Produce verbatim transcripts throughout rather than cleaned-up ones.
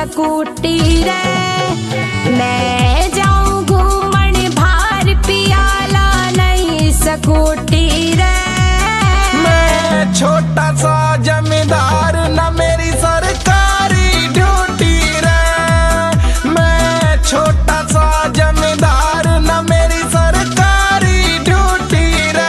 Scooty रे। मैं जाऊं घूमन भार पियाला नहीं सकूटी रे। मैं छोटा सा जमींदार न मेरी सरकारी ड्यूटी रे। मैं छोटा सा जमींदार न मेरी सरकारी ड्यूटी रे।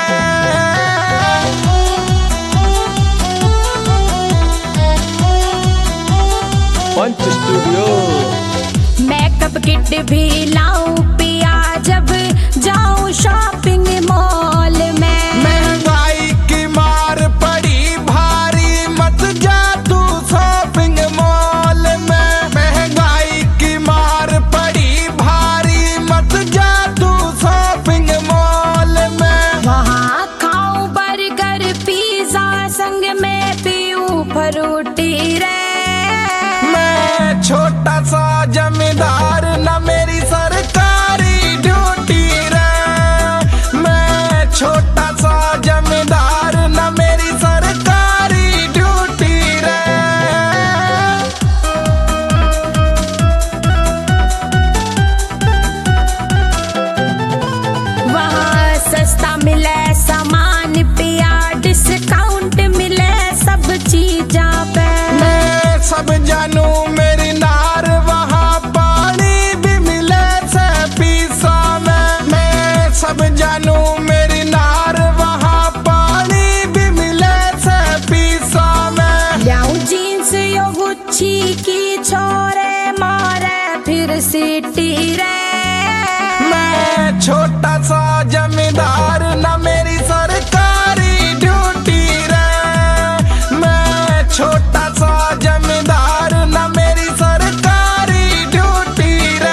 पंच स्टूडियो। मेकअप किट भी लाऊं पिया जब जाऊं शॉपिंग मॉल में। महंगाई की मार पड़ी भारी मत जा तू शॉपिंग मॉल में। महंगाई की मार पड़ी भारी मत जा तू शॉपिंग मॉल में। वहाँ खाऊं बर्गर पिज्जा संग में पीऊं फ्रूटी रे। मैं छोटा सा जमींदार न मेरी सरकारी ड्यूटी रे। मैं छोटा सा जमींदार न मेरी सरकारी ड्यूटी रे। वहाँ सस्ता मिले सामान पिया डिस्काउंट मिले सब चीजा पे। मैं सब जानू मेरी नार वहाँ पानी भी मिले से पीसा में। मैं सब जानू मेरी नार वहाँ पानी भी मिले से पीसा में। लाऊं जीन्स यो गुच्ची की छोरे मारे फिर सीटी रे। मैं छोटा सा जमींदार न मेरी सरकारी ड्यूटी रे। मैं छोटा सा जमींदार न मेरी सरकारी ड्यूटी रे।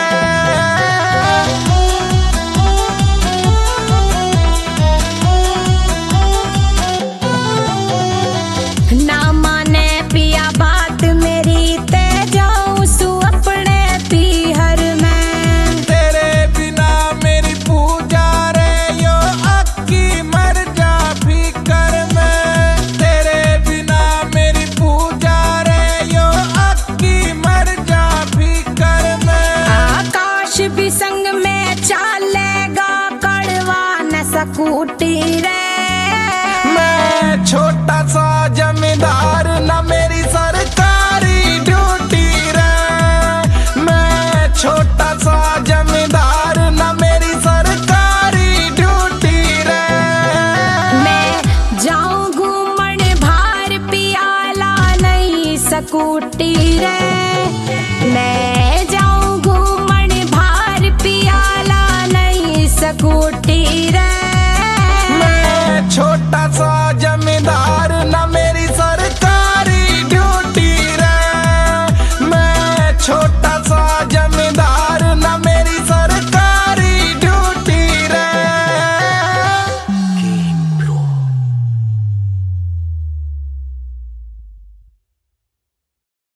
ना माने पिया बात मेरी ते जाऊं सु अपने पीहर में। तेरे बिना मेरी पूजा रे यो अक्की मर जा फिकर में। तेरे बिना मेरी पूजा रे यो अक्की मर जा फिकर में। आकाश भी संग में चलेगा कड़वा न सकूटी रे। मैं छोटा सा जमींदार न मेरी सरकारी ड्यूटी रे। मैं छोटा सा जमींदार न मेरी सरकारी ड्यूटी रे। मैं जाऊं घूमन भार पियाला नहीं सकूटी रे। मैं जाऊं घूमन भार पियाला नहीं सकूटी रे।